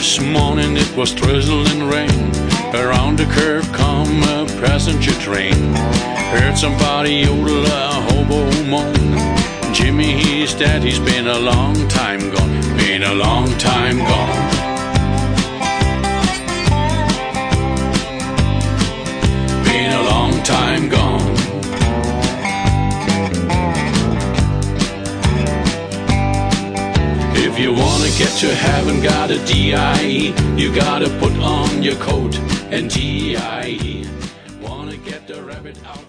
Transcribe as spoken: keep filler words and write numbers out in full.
This morning it was drizzling rain. Around the curve come a passenger train. Heard somebody yodel a hobo moan. Jimmy, he's dead, he's been a long time gone. Been a long time gone. Been a long time gone. If you wanna get to heaven, got a D I E, you gotta put on your coat and T I E. Wanna get the rabbit out